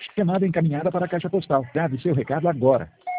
Chamada encaminhada para a caixa postal. Grave seu recado agora.